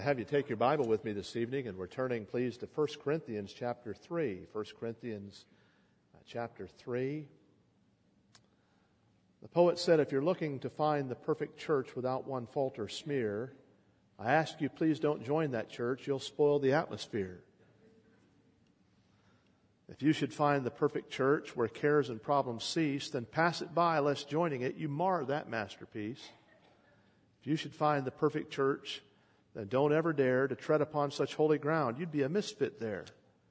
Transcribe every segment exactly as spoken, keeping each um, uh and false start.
have you take your Bible with me this evening, and we're turning, please, to First Corinthians chapter three. First Corinthians uh, chapter three. The poet said, if you're looking to find the perfect church without one fault or smear, I ask you, please don't join that church. You'll spoil the atmosphere. If you should find the perfect church where cares and problems cease, then pass it by, lest joining it you mar that masterpiece. If you should find the perfect church, then don't ever dare to tread upon such holy ground. You'd be a misfit there.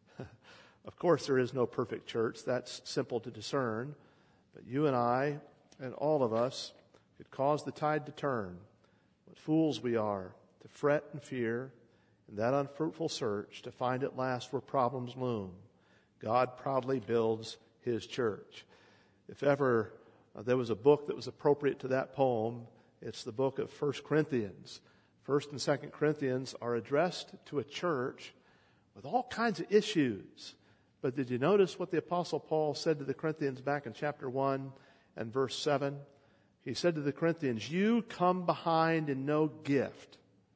Of course, there is no perfect church. That's simple to discern. But you and I and all of us could cause the tide to turn. What fools we are to fret and fear in that unfruitful search to find at last where problems loom. God proudly builds His church. If ever uh, there was a book that was appropriate to that poem, it's the book of First Corinthians. First and Second Corinthians are addressed to a church with all kinds of issues. But did you notice what the Apostle Paul said to the Corinthians back in chapter one and verse seven? He said to the Corinthians, you come behind in no gift.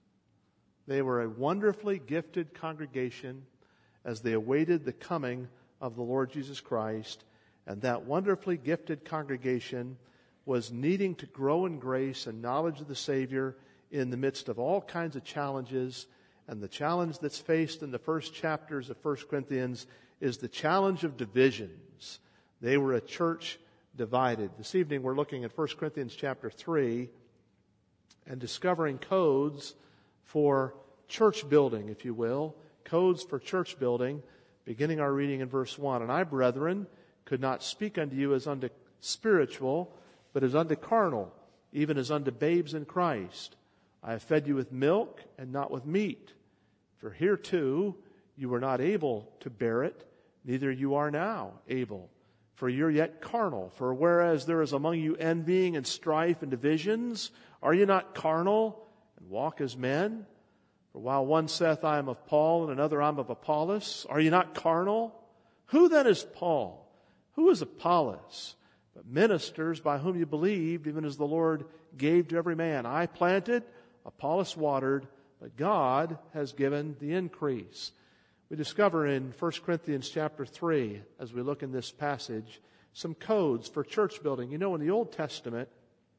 They were a wonderfully gifted congregation as they awaited the coming of the Lord Jesus Christ. And that wonderfully gifted congregation was needing to grow in grace and knowledge of the Savior in the midst of all kinds of challenges. And the challenge that's faced in the first chapters of First Corinthians is the challenge of divisions. They were a church divided. This evening we're looking at First Corinthians chapter three and discovering codes for church building, if you will. Codes for church building, beginning our reading in verse one. And I, brethren, could not speak unto you as unto spiritual, but as unto carnal, even as unto babes in Christ. I have fed you with milk and not with meat. For hereto you were not able to bear it, neither you are now able. For you're yet carnal. For whereas there is among you envying and strife and divisions, are you not carnal and walk as men? For while one saith, I am of Paul, and another, I am of Apollos, are you not carnal? Who then is Paul? Who is Apollos? But ministers by whom you believed, even as the Lord gave to every man. I planted, Apollos watered, but God has given the increase. We discover in First Corinthians chapter three, as we look in this passage, some codes for church building. You know, in the Old Testament,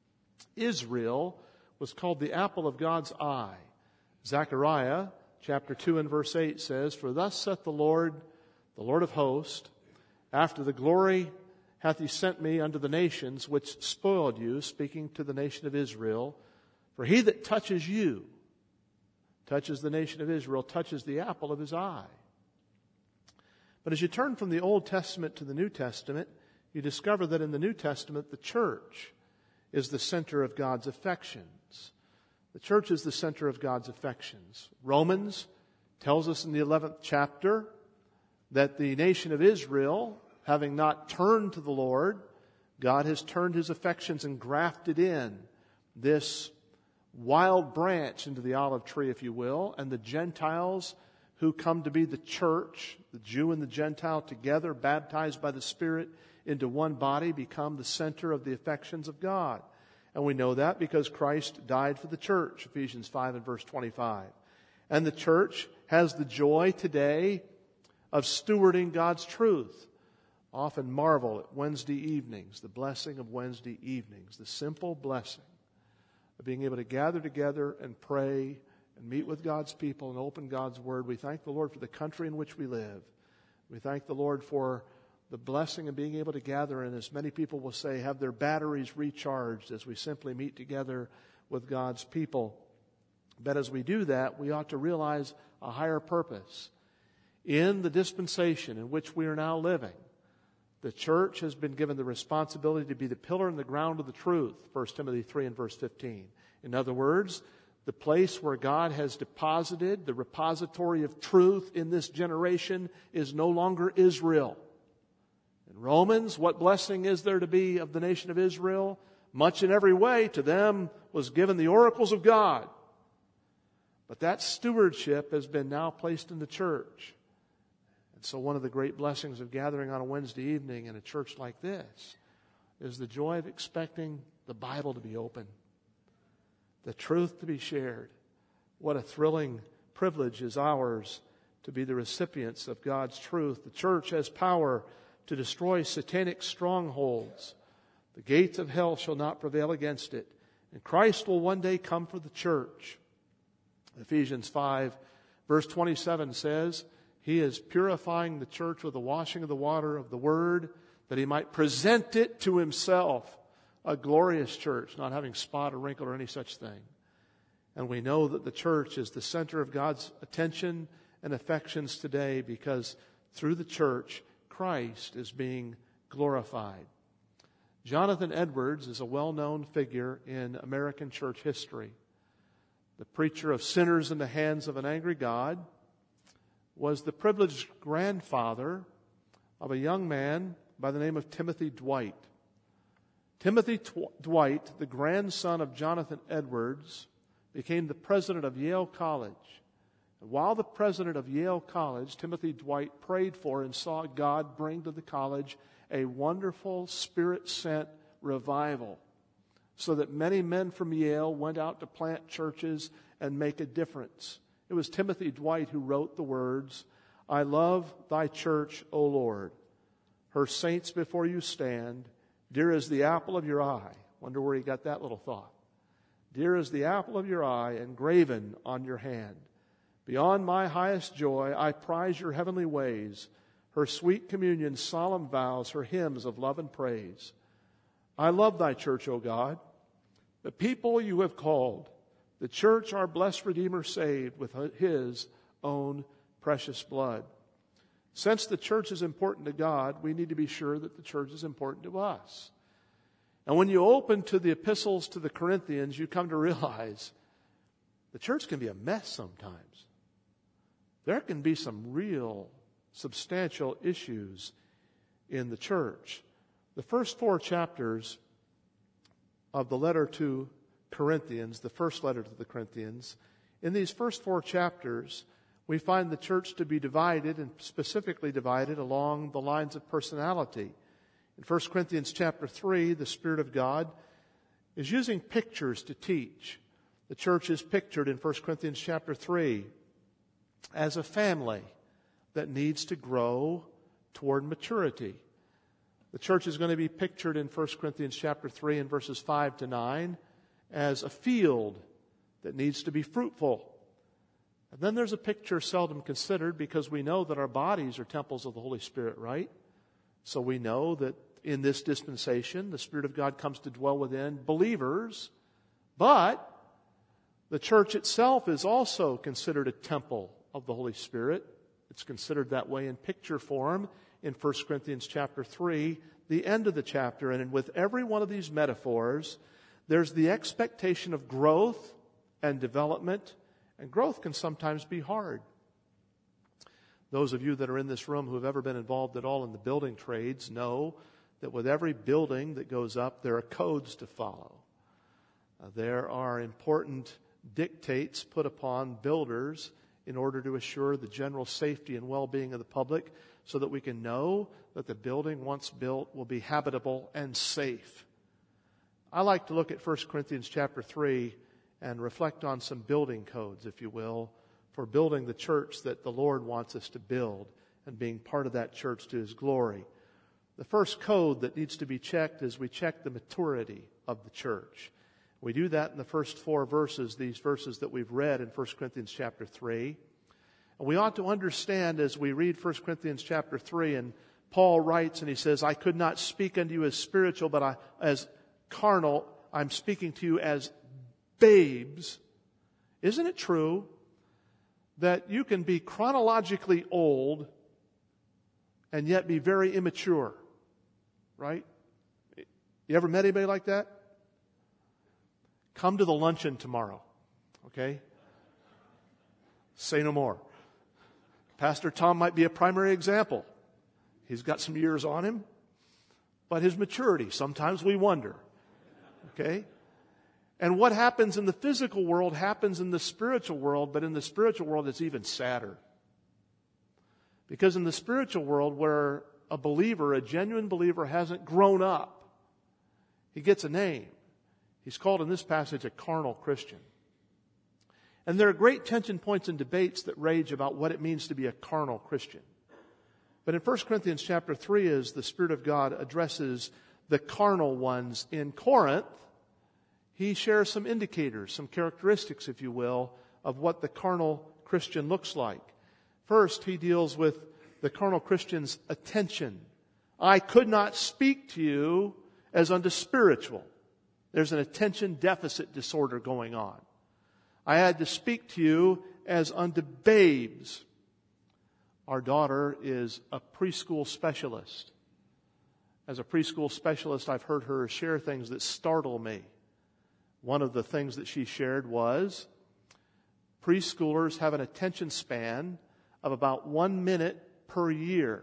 Israel was called the apple of God's eye. Zechariah chapter two and verse eight says, for thus saith the Lord, the Lord of hosts, after the glory hath he sent me unto the nations which spoiled you, speaking to the nation of Israel. For he that touches you, touches the nation of Israel, touches the apple of his eye. But as you turn from the Old Testament to the New Testament, you discover that in the New Testament, the church is the center of God's affections. The church is the center of God's affections. Romans tells us in the eleventh chapter that the nation of Israel, having not turned to the Lord, God has turned His affections and grafted in this wild branch into the olive tree, if you will, and the Gentiles who come to be the church, the Jew and the Gentile together, baptized by the Spirit into one body, become the center of the affections of God. And we know that because Christ died for the church, Ephesians five and verse twenty-five. And the church has the joy today of stewarding God's truth. Often marvel at Wednesday evenings, the blessing of Wednesday evenings, the simple blessing of being able to gather together and pray and meet with God's people and open God's Word. We thank the Lord for the country in which we live. We thank the Lord for the blessing of being able to gather and, as many people will say, have their batteries recharged as we simply meet together with God's people. But as we do that, we ought to realize a higher purpose. In the dispensation in which we are now living, the church has been given the responsibility to be the pillar and the ground of the truth, First Timothy three and verse fifteen. In other words, the place where God has deposited the repository of truth in this generation is no longer Israel. In Romans, what blessing is there to be of the nation of Israel? Much in every way to them was given the oracles of God. But that stewardship has been now placed in the church. And so one of the great blessings of gathering on a Wednesday evening in a church like this is the joy of expecting the Bible to be open, the truth to be shared, What a thrilling privilege is ours to be the recipients of God's truth. The church has power to destroy satanic strongholds. The gates of hell shall not prevail against it. And Christ will one day come for the church. Ephesians five, verse twenty-seven says, He is purifying the church with the washing of the water of the Word, that He might present it to Himself, a glorious church, not having spot or wrinkle or any such thing. And we know that the church is the center of God's attention and affections today, because through the church, Christ is being glorified. Jonathan Edwards is a well-known figure in American church history. The preacher of sinners in the hands of an angry God was the privileged grandfather of a young man by the name of Timothy Dwight. Timothy Tw- Dwight, the grandson of Jonathan Edwards, became the president of Yale College. And while the president of Yale College, Timothy Dwight prayed for and saw God bring to the college a wonderful Spirit-sent revival, so that many men from Yale went out to plant churches and make a difference. It was Timothy Dwight who wrote the words, I love thy church, O Lord. Her saints before you stand, dear as the apple of your eye. Wonder where he got that little thought. Dear as the apple of your eye, engraven on your hand. Beyond my highest joy, I prize your heavenly ways, her sweet communion, solemn vows, her hymns of love and praise. I love thy church, O God, the people you have called, the church our blessed Redeemer saved with His own precious blood. Since the church is important to God, we need to be sure that the church is important to us. And when you open to the epistles to the Corinthians, you come to realize the church can be a mess sometimes. There can be some real substantial issues in the church. The first four chapters of the letter to Corinthians, the first letter to the Corinthians, in these first four chapters, we find the church to be divided, and specifically divided along the lines of personality. In First Corinthians chapter three, the Spirit of God is using pictures to teach. The church is pictured in First Corinthians chapter three as a family that needs to grow toward maturity. The church is going to be pictured in First Corinthians chapter three and verses five to nine as a field that needs to be fruitful. And then there's a picture seldom considered, because we know that our bodies are temples of the Holy Spirit, right? So we know that in this dispensation, the Spirit of God comes to dwell within believers, but the church itself is also considered a temple of the Holy Spirit. It's considered that way in picture form in First Corinthians chapter three, the end of the chapter. And with every one of these metaphors, there's the expectation of growth and development, and growth can sometimes be hard. Those of you that are in this room who have ever been involved at all in the building trades know that with every building that goes up, there are codes to follow. Uh, there are important dictates put upon builders in order to assure the general safety and well-being of the public, so that we can know that the building once built will be habitable and safe. I like to look at First Corinthians chapter three and reflect on some building codes, if you will, for building the church that the Lord wants us to build and being part of that church to His glory. The first code that needs to be checked is we check the maturity of the church. We do that in the first four verses, these verses that we've read in First Corinthians chapter three. And we ought to understand as we read First Corinthians chapter three, and Paul writes and he says, I could not speak unto you as spiritual, but I, as carnal, I'm speaking to you as babes. Isn't it true that you can be chronologically old and yet be very immature? Right? You ever met anybody like that? Come to the luncheon tomorrow. Okay? Say no more. Pastor Tom might be a primary example. He's got some years on him, but his maturity, sometimes we wonder. Okay? And what happens in the physical world happens in the spiritual world, but in the spiritual world it's even sadder. Because in the spiritual world, where a believer, a genuine believer, hasn't grown up, he gets a name. He's called in this passage a carnal Christian. And there are great tension points and debates that rage about what it means to be a carnal Christian. But in First Corinthians chapter three, as the Spirit of God addresses the carnal ones in Corinth, he shares some indicators, some characteristics, if you will, of what the carnal Christian looks like. First, he deals with the carnal Christian's attention. I could not speak to you as unto spiritual. There's an attention deficit disorder going on. I had to speak to you as unto babes. Our daughter is a preschool specialist. As a preschool specialist, I've heard her share things that startle me. One of the things that she shared was preschoolers have an attention span of about one minute per year.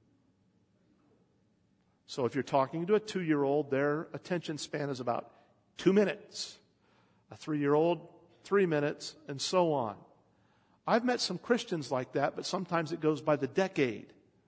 So if you're talking to a two-year-old, their attention span is about two minutes. A three-year-old, three minutes, and so on. I've met some Christians like that, but sometimes it goes by the decade.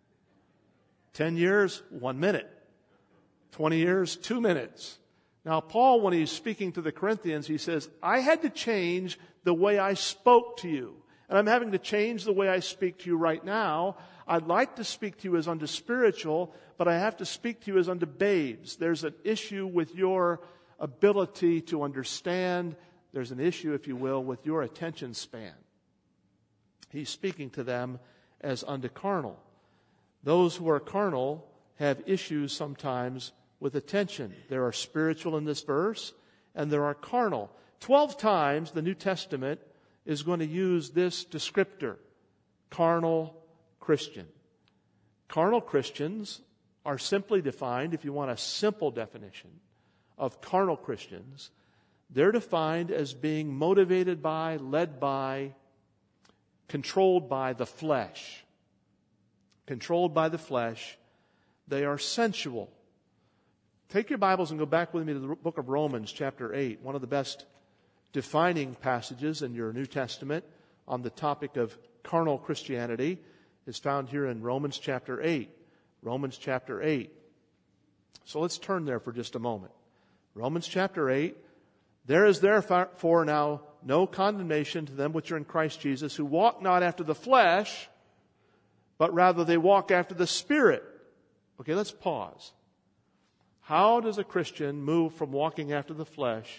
Ten years, one minute. Twenty years, two minutes. Now, Paul, when he's speaking to the Corinthians, he says, I had to change the way I spoke to you. And I'm having to change the way I speak to you right now. I'd like to speak to you as unto spiritual, but I have to speak to you as unto babes. There's an issue with your ability to understand. There's an issue, if you will, with your attention span. He's speaking to them as unto carnal. Those who are carnal have issues sometimes with attention. There are spiritual in this verse, and there are carnal. Twelve times the New Testament is going to use this descriptor, carnal Christian. Carnal Christians are simply defined, if you want a simple definition of carnal Christians, they're defined as being motivated by, led by, controlled by the flesh. Controlled by the flesh. They are sensual. Take your Bibles and go back with me to the book of Romans, chapter eight, one of the best defining passages in your New Testament on the topic of carnal Christianity is found here in Romans chapter eight. Romans chapter eight. So let's turn there for just a moment. Romans chapter eight. There is therefore now no condemnation to them which are in Christ Jesus, who walk not after the flesh, but rather they walk after the Spirit. Okay, let's pause. How does a Christian move from walking after the flesh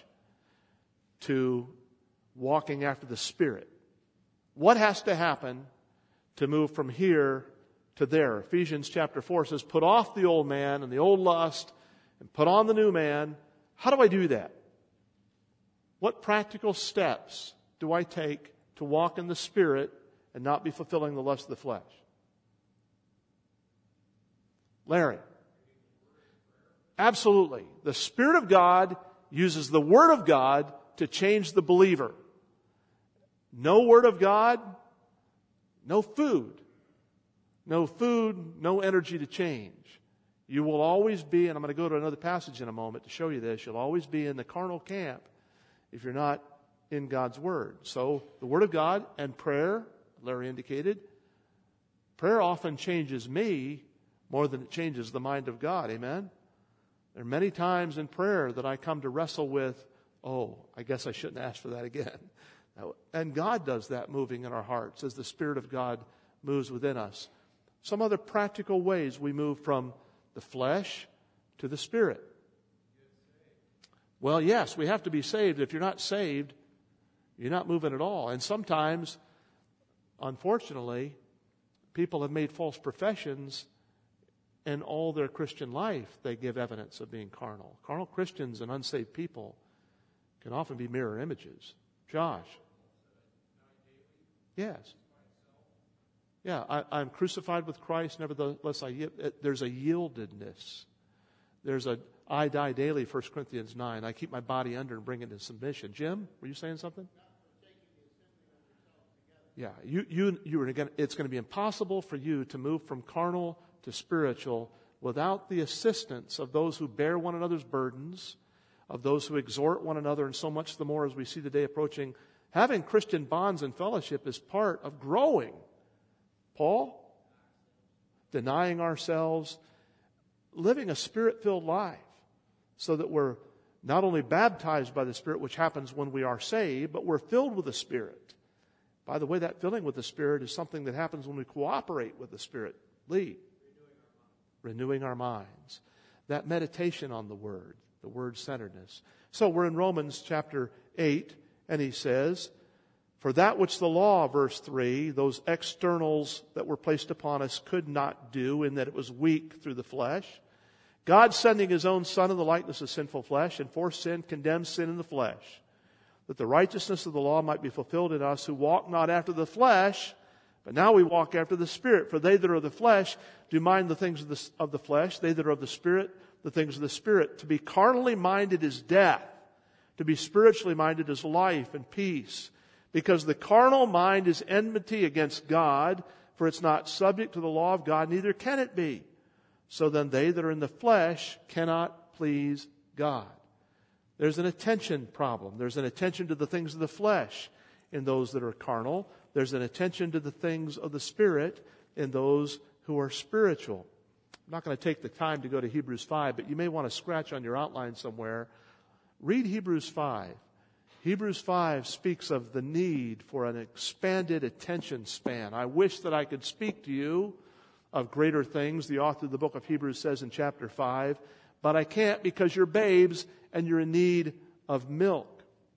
to walking after the Spirit? What has to happen to move from here to there? Ephesians chapter four says, put off the old man and the old lust and put on the new man. How do I do that? What practical steps do I take to walk in the Spirit and not be fulfilling the lust of the flesh? Larry. Absolutely. The Spirit of God uses the Word of God to change the believer. No Word of God, no food. No food, no energy to change. You will always be, and I'm going to go to another passage in a moment to show you this, you'll always be in the carnal camp if you're not in God's Word. So the Word of God and prayer, Larry indicated, prayer often changes me more than it changes the mind of God. Amen? There are many times in prayer that I come to wrestle with, oh, I guess I shouldn't ask for that again. And God does that moving in our hearts as the Spirit of God moves within us. Some other practical ways we move from the flesh to the Spirit. Well, yes, we have to be saved. If you're not saved, you're not moving at all. And sometimes, unfortunately, people have made false professions, and all their Christian life they give evidence of being carnal. Carnal Christians and unsaved people can often be mirror images. Josh? Yes. Yeah, I, I'm crucified with Christ, nevertheless I yield. There's a yieldedness. There's a I die daily, First Corinthians nine. I keep my body under and bring it into submission. Jim, were you saying something? Yeah, you, you, you were again. It's going to be impossible for you to move from carnal to spiritual without the assistance of those who bear one another's burdens, of those who exhort one another, and so much the more as we see the day approaching. Having Christian bonds and fellowship is part of growing. Paul, denying ourselves, living a Spirit-filled life so that we're not only baptized by the Spirit, which happens when we are saved, but we're filled with the Spirit. By the way, that filling with the Spirit is something that happens when we cooperate with the Spirit. Lee. Renewing our minds. That meditation on the Word, the Word-centeredness. So we're in Romans chapter eight, and he says, for that which the law, verse three, those externals that were placed upon us could not do, in that it was weak through the flesh, God sending His own Son in the likeness of sinful flesh, and for sin condemned sin in the flesh, that the righteousness of the law might be fulfilled in us who walk not after the flesh, but now we walk after the Spirit. For they that are of the flesh do mind the things of the, of the flesh, they that are of the Spirit, the things of the Spirit. To be carnally minded is death. To be spiritually minded is life and peace. Because the carnal mind is enmity against God, for it's not subject to the law of God, neither can it be. So then they that are in the flesh cannot please God. There's an attention problem. There's an attention to the things of the flesh in those that are carnal. There's an attention to the things of the Spirit in those who are spiritual. I'm not going to take the time to go to Hebrews five, but you may want to scratch on your outline somewhere. Read Hebrews five. Hebrews five speaks of the need for an expanded attention span. I wish that I could speak to you of greater things, the author of the book of Hebrews says in chapter five, but I can't because you're babes and you're in need of milk.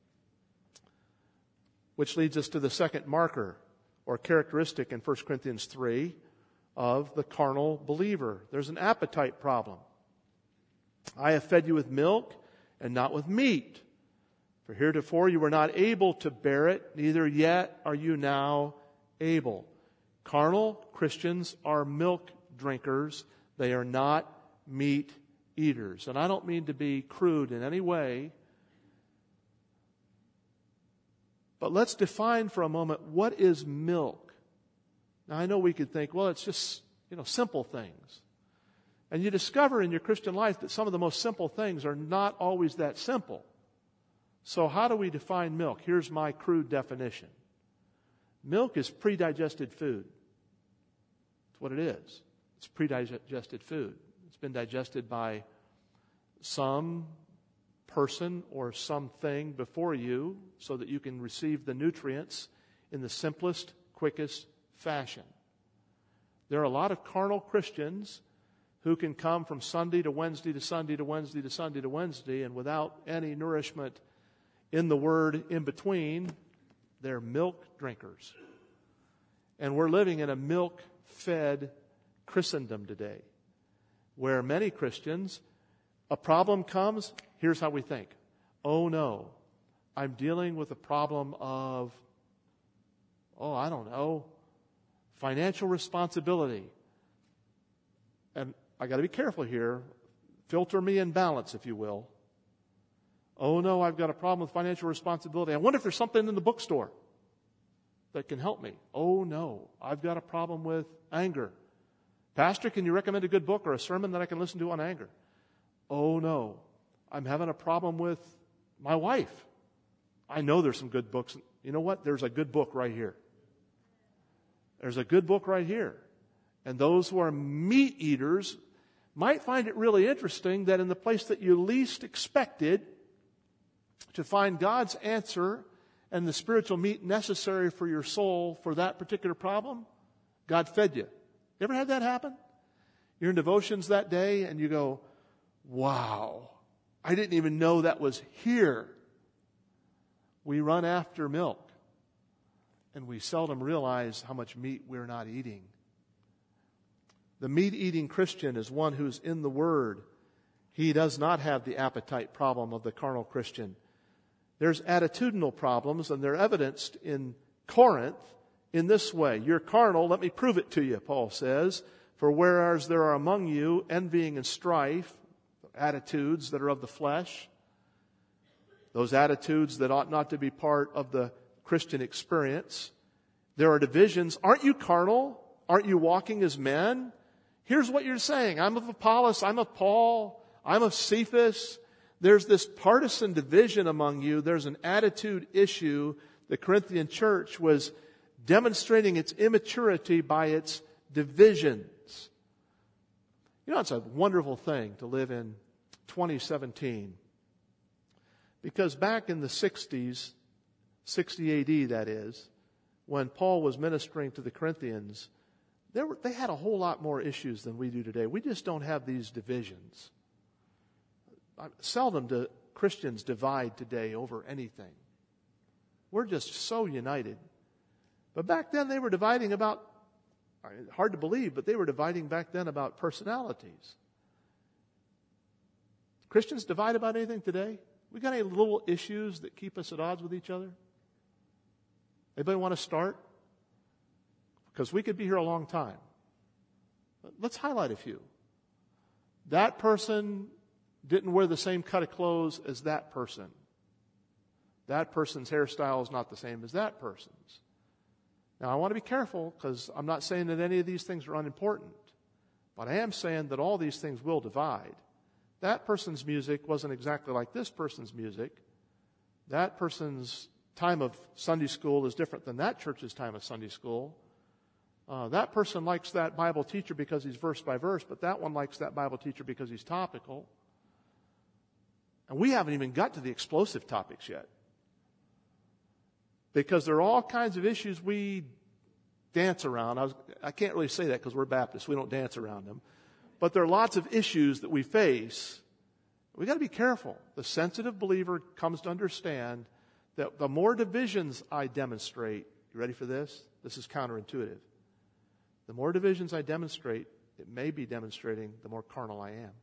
Which leads us to the second marker or characteristic in First Corinthians three of the carnal believer. There's an appetite problem. I have fed you with milk and not with meat. For heretofore you were not able to bear it, neither yet are you now able. Carnal Christians are milk drinkers. They are not meat eaters. And I don't mean to be crude in any way, but let's define for a moment, what is milk? Now I know we could think, well, it's just, you know, simple things. And you discover in your Christian life that some of the most simple things are not always that simple. So how do we define milk? Here's my crude definition. Milk is pre-digested food. That's what it is. It's pre-digested food. It's been digested by some person or something before you so that you can receive the nutrients in the simplest, quickest fashion. There are a lot of carnal Christians who can come from Sunday to Wednesday to Sunday to Wednesday to Sunday to Wednesday, and without any nourishment in the Word in between, they're milk drinkers. And we're living in a milk-fed Christendom today, where many Christians, a problem comes, here's how we think. Oh no, I'm dealing with a problem of, oh, I don't know, financial responsibility. And I got to be careful here. Filter me in balance, if you will. Oh no, I've got a problem with financial responsibility. I wonder if there's something in the bookstore that can help me. Oh no, I've got a problem with anger. Pastor, can you recommend a good book or a sermon that I can listen to on anger? Oh no, I'm having a problem with my wife. I know there's some good books. You know what? There's a good book right here. There's a good book right here. And those who are meat eaters might find it really interesting that in the place that you least expected to find God's answer and the spiritual meat necessary for your soul for that particular problem, God fed you. You ever had that happen? You're in devotions that day and you go, wow, I didn't even know that was here. We run after milk and we seldom realize how much meat we're not eating. The meat-eating Christian is one who's in the Word. He does not have the appetite problem of the carnal Christian. There's attitudinal problems, and they're evidenced in Corinth in this way. You're carnal, let me prove it to you, Paul says. For whereas there are among you envying and strife, attitudes that are of the flesh, those attitudes that ought not to be part of the Christian experience, there are divisions. Aren't you carnal? Aren't you walking as men? Here's what you're saying. I'm of Apollos, I'm of Paul, I'm of Cephas. There's this partisan division among you. There's an attitude issue. The Corinthian church was demonstrating its immaturity by its divisions. You know, it's a wonderful thing to live in twenty seventeen Because back in the sixties, sixty A D that is, when Paul was ministering to the Corinthians, there were, they had a whole lot more issues than we do today. We just don't have these divisions. Seldom do Christians divide today over anything. We're just so united. But back then they were dividing about, hard to believe, but they were dividing back then about personalities. Christians divide about anything today? We got any little issues that keep us at odds with each other? Anybody want to start? Because we could be here a long time. Let's highlight a few. That person didn't wear the same cut of clothes as that person. That person's hairstyle is not the same as that person's. Now, I want to be careful because I'm not saying that any of these things are unimportant. But I am saying that all these things will divide. That person's music wasn't exactly like this person's music. That person's time of Sunday school is different than that church's time of Sunday school. Uh, that person likes that Bible teacher because he's verse by verse, but that one likes that Bible teacher because he's topical. And we haven't even got to the explosive topics yet. Because there are all kinds of issues we dance around. I, was, I can't really say that because we're Baptists. We don't dance around them. But there are lots of issues that we face. We've got to be careful. The sensitive believer comes to understand that the more divisions I demonstrate, you ready for this? This is counterintuitive. The more divisions I demonstrate, it may be demonstrating the more carnal I am.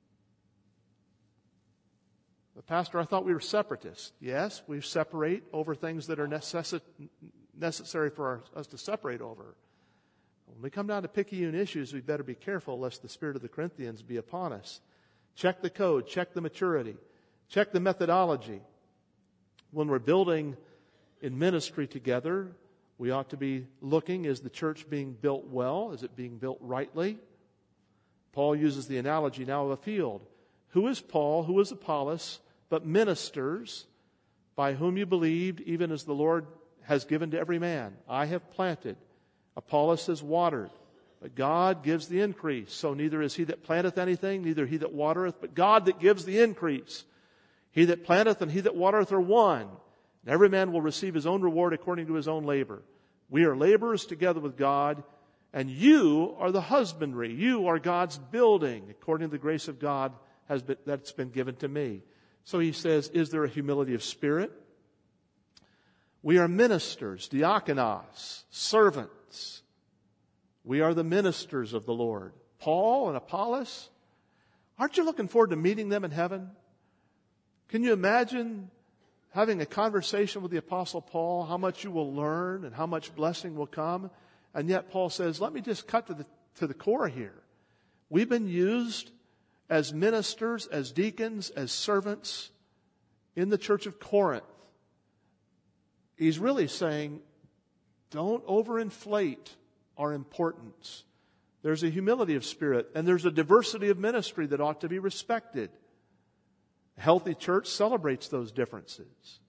But Pastor, I thought we were separatists. Yes, we separate over things that are necessi- necessary for our, us to separate over. When we come down to picayune issues, we better be careful lest the spirit of the Corinthians be upon us. Check the code, check the maturity, check the methodology. When we're building in ministry together, we ought to be looking, is the church being built well? Is it being built rightly? Paul uses the analogy now of a field. Who is Paul? Who is Apollos? But ministers by whom you believed, even as the Lord has given to every man. I have planted. Apollos has watered. But God gives the increase. So neither is he that planteth anything, neither he that watereth, but God that gives the increase. He that planteth and he that watereth are one. And every man will receive his own reward according to his own labor. We are laborers together with God, and you are the husbandry. You are God's building, according to the grace of God has been, that's been given to me. So he says, is there a humility of spirit? We are ministers, diakonos, servants. We are the ministers of the Lord. Paul and Apollos, aren't you looking forward to meeting them in heaven? Can you imagine having a conversation with the Apostle Paul, how much you will learn and how much blessing will come? And yet Paul says, let me just cut to the, to the core here. We've been used as ministers, as deacons, as servants in the church of Corinth. He's really saying, don't overinflate our importance. There's a humility of spirit, and there's a diversity of ministry that ought to be respected. A healthy church celebrates those differences.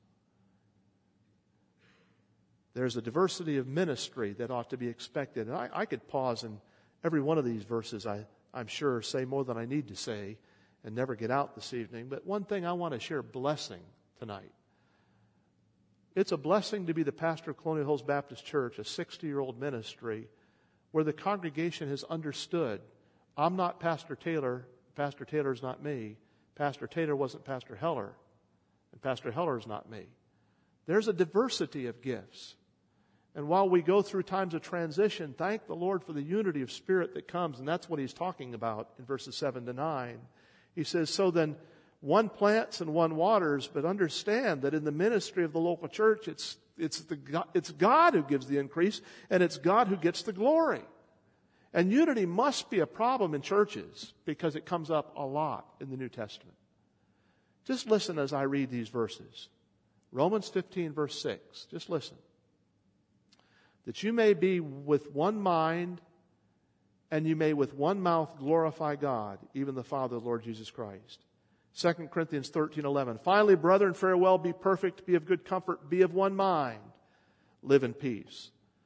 There's a diversity of ministry that ought to be expected. And I, I could pause in every one of these verses, I, I'm sure, say more than I need to say and never get out this evening. But one thing I want to share blessing tonight. It's a blessing to be the pastor of Colonial Hills Baptist Church, a sixty-year-old ministry, where the congregation has understood, I'm not Pastor Taylor, Pastor Taylor's not me, Pastor Taylor wasn't Pastor Heller, and Pastor Heller's not me. There's a diversity of gifts. And while we go through times of transition, thank the Lord for the unity of spirit that comes, and that's what he's talking about in verses seven to nine. He says, so then one plants and one waters, but understand that in the ministry of the local church, it's it's the it's God who gives the increase, and it's God who gets the glory. And unity must be a problem in churches because it comes up a lot in the New Testament. Just listen as I read these verses. Romans fifteen, verse six. Just listen. That you may be with one mind, and you may with one mouth glorify God, even the Father of the Lord Jesus Christ. Second Corinthians thirteen eleven. Finally, brethren, farewell, be perfect, be of good comfort, be of one mind, live in peace.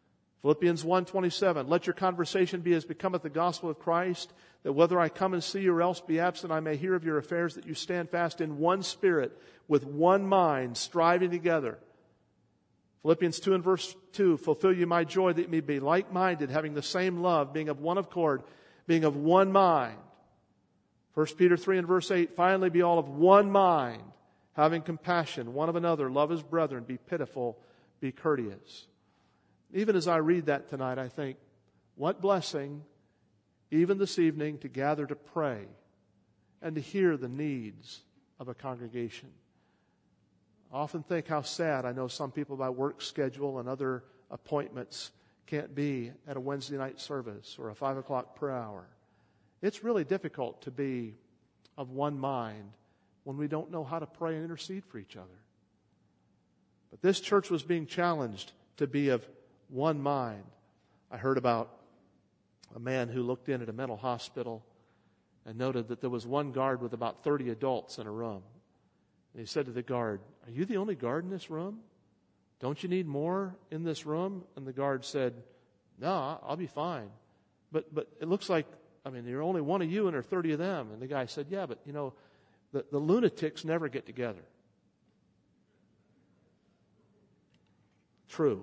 Philippians one twenty-seven, let your conversation be as becometh the gospel of Christ, that whether I come and see you or else be absent, I may hear of your affairs, that you stand fast in one spirit, with one mind, striving together. Philippians two and verse two, fulfill you my joy, that you may be like-minded, having the same love, being of one accord, being of one mind. First Peter three and verse eight, finally be all of one mind, having compassion one of another, love as brethren, be pitiful, be courteous. Even as I read that tonight, I think, what blessing, even this evening, to gather to pray and to hear the needs of a congregation. I often think how sad, I know some people by work schedule and other appointments can't be at a Wednesday night service or a five o'clock prayer hour. It's really difficult to be of one mind when we don't know how to pray and intercede for each other. But this church was being challenged to be of one mind. I heard about a man who looked in at a mental hospital and noted that there was one guard with about thirty adults in a room. And he said to the guard, are you the only guard in this room? Don't you need more in this room? And the guard said, no, I'll be fine. But but it looks like, I mean, there are only one of you and there are thirty of them. And the guy said, yeah, but you know, the, the lunatics never get together. True.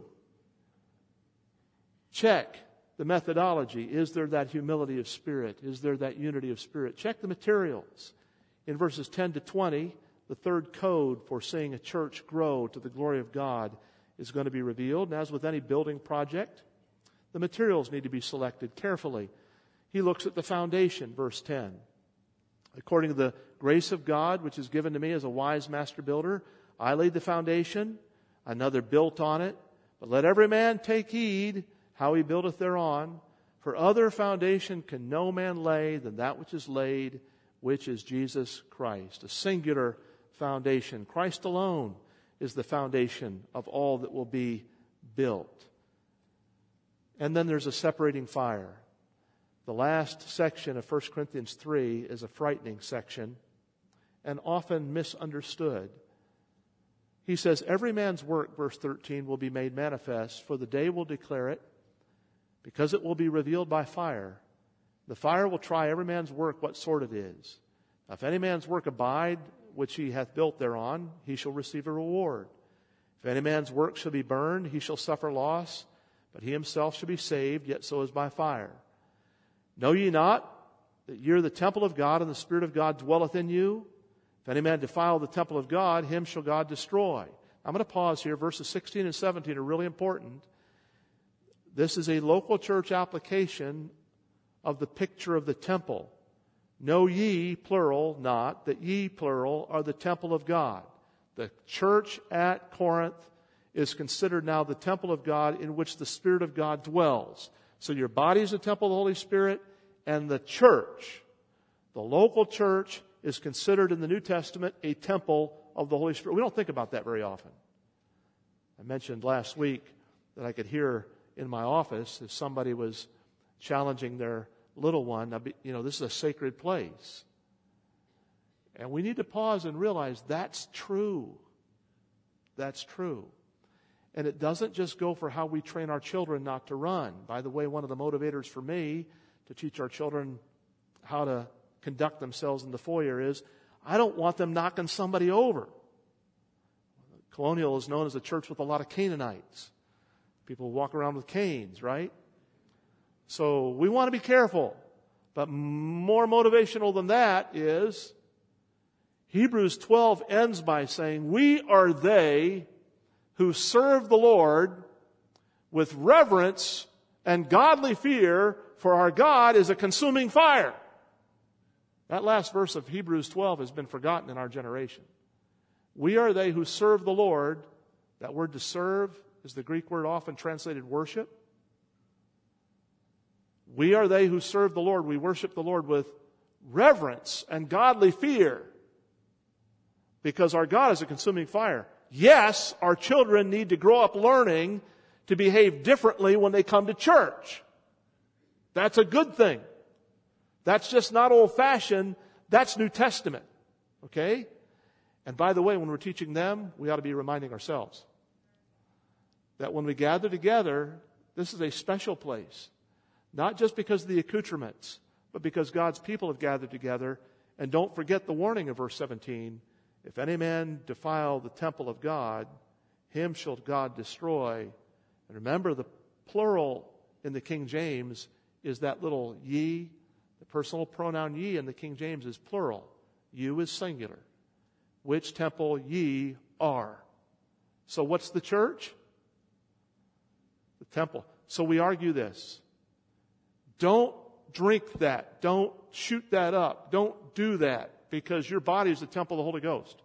Check the methodology. Is there that humility of spirit? Is there that unity of spirit? Check the materials. In verses ten to twenty, the third code for seeing a church grow to the glory of God is going to be revealed. And as with any building project, the materials need to be selected carefully. He looks at the foundation, verse ten. According to the grace of God, which is given to me as a wise master builder, I laid the foundation, another built on it. But let every man take heed how he buildeth thereon. For other foundation can no man lay than that which is laid, which is Jesus Christ. A singular foundation. Christ alone is the foundation of all that will be built. And then there's a separating fire. The last section of First Corinthians three is a frightening section and often misunderstood. He says, every man's work, verse thirteen, will be made manifest, for the day will declare it, because it will be revealed by fire. The fire will try every man's work, what sort it is. Now, if any man's work abide, which he hath built thereon, he shall receive a reward. If any man's work shall be burned, he shall suffer loss, but he himself shall be saved, yet so is by fire. Know ye not that ye are the temple of God, and the Spirit of God dwelleth in you? If any man defile the temple of God, him shall God destroy. I'm going to pause here. Verses sixteen and seventeen are really important. This is a local church application of the picture of the temple. Know ye, plural, not, that ye, plural, are the temple of God. The church at Corinth is considered now the temple of God in which the Spirit of God dwells. So your body is the temple of the Holy Spirit, and the church, the local church, is considered in the New Testament a temple of the Holy Spirit. We don't think about that very often. I mentioned last week that I could hear in my office if somebody was challenging their little one, you know, this is a sacred place. And we need to pause and realize that's true. That's true. And it doesn't just go for how we train our children not to run. By the way, one of the motivators for me to teach our children how to conduct themselves in the foyer is, I don't want them knocking somebody over. Colonial is known as a church with a lot of Canaanites. People walk around with canes, right? So we want to be careful. But more motivational than that is Hebrews twelve ends by saying, we are they who serve the Lord with reverence and godly fear, for our God is a consuming fire. That last verse of Hebrews twelve has been forgotten in our generation. We are they who serve the Lord. That word to serve is the Greek word often translated worship. We are they who serve the Lord. We worship the Lord with reverence and godly fear, because our God is a consuming fire. Yes, our children need to grow up learning to behave differently when they come to church. That's a good thing. That's just not old-fashioned. That's New Testament. Okay? And by the way, when we're teaching them, we ought to be reminding ourselves that when we gather together, This is a special place, not just because of the accoutrements, but because God's people have gathered together. And don't forget the warning of verse seventeen. If any man defile the temple of God, him shall God destroy. And remember, the plural in the King James is that little ye. The personal pronoun ye in the King James is plural. You is singular. Which temple ye are. So what's the church? The temple. So we argue this. Don't drink that. Don't shoot that up. Don't do that, because your body is the temple of the Holy Ghost.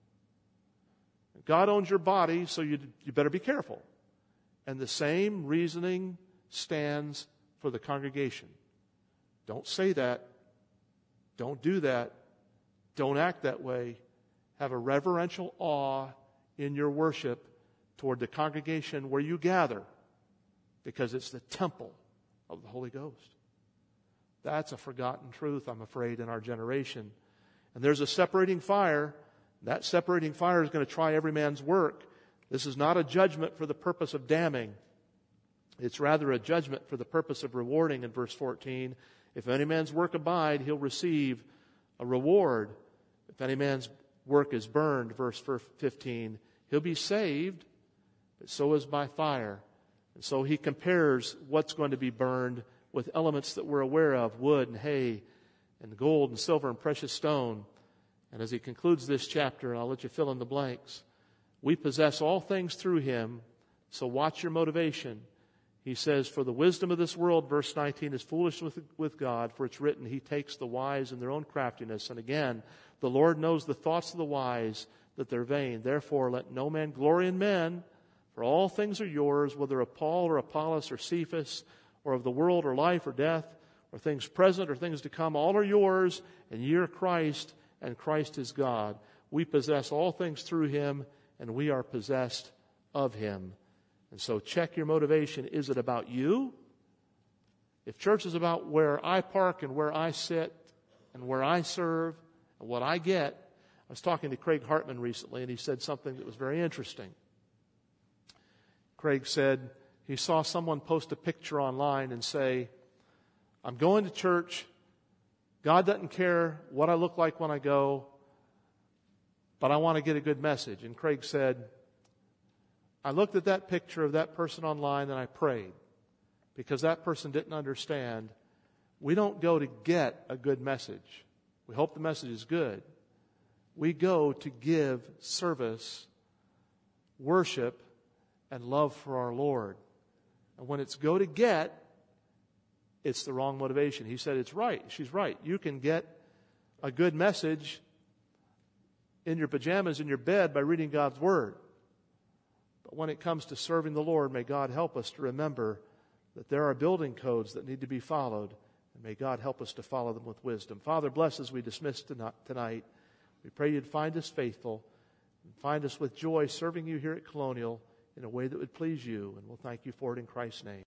God owns your body, so you, you better be careful. And the same reasoning stands for the congregation. Don't say that. Don't do that. Don't act that way. Have a reverential awe in your worship toward the congregation where you gather, because it's the temple of the Holy Ghost. That's a forgotten truth, I'm afraid, in our generation. And there's a separating fire. That separating fire is going to try every man's work. This is not a judgment for the purpose of damning. It's rather a judgment for the purpose of rewarding in verse fourteen. If any man's work abide, he'll receive a reward. If any man's work is burned, verse fifteen, he'll be saved, but so is by fire. And so he compares what's going to be burned with elements that we're aware of, wood and hay and gold and silver and precious stone. And as he concludes this chapter, and I'll let you fill in the blanks, we possess all things through him, so watch your motivation. He says, for the wisdom of this world, verse nineteen, is foolish with, with God, for it's written, he takes the wise in their own craftiness. And again, the Lord knows the thoughts of the wise, that they're vain. Therefore, let no man glory in men, for all things are yours, whether of Paul or Apollos or Cephas, or of the world or life or death, or things present or things to come, all are yours, and ye are Christ, and Christ is God. We possess all things through him, and we are possessed of him. And so check your motivation. Is it about you? If church is about where I park and where I sit and where I serve and what I get, I was talking to Craig Hartman recently, and he said something that was very interesting. Craig said he saw someone post a picture online and say, I'm going to church. God doesn't care what I look like when I go, but I want to get a good message. And Craig said, I looked at that picture of that person online and I prayed, because that person didn't understand. We don't go to get a good message. We hope the message is good. We go to give service, worship, and love for our Lord. And when it's go to get, it's the wrong motivation. He said it's right. She's right. You can get a good message in your pajamas in your bed by reading God's Word. But when it comes to serving the Lord, may God help us to remember that there are building codes that need to be followed, and may God help us to follow them with wisdom. Father, bless as we dismiss tonight. We pray you'd find us faithful and find us with joy serving you here at Colonial in a way that would please you, and we'll thank you for it in Christ's name.